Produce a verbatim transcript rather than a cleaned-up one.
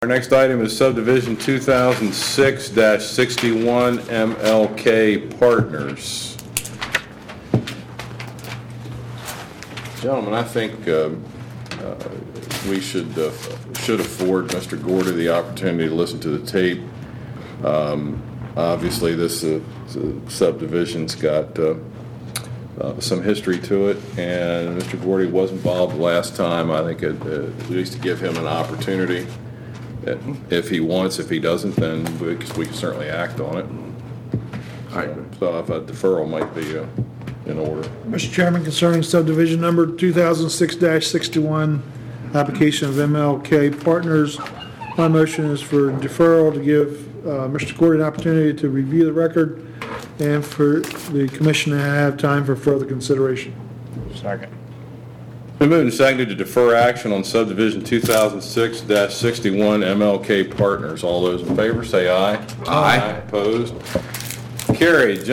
Our next item is subdivision two thousand six dash sixty-one M L K Partners. Gentlemen, I think uh, uh, we should uh, should afford Mister Gordy the opportunity to listen to the tape. Um, obviously, this uh, subdivision's got uh, uh, some history to it, and Mister Gordy was involved last time. I think it, uh, at least to give him an opportunity. If he wants, if he doesn't, then we, we can certainly act on it. All right. So if a deferral might be uh, in order. Mister Chairman, concerning subdivision number two thousand six dash sixty-one, application of M L K Partners, my motion is for deferral to give uh, Mister Gordy an opportunity to review the record and for the commission to have time for further consideration. Second. Been moved and seconded to defer action on subdivision two thousand six dash sixty-one M L K Partners. All those in favor say aye. Aye. Opposed? Carried.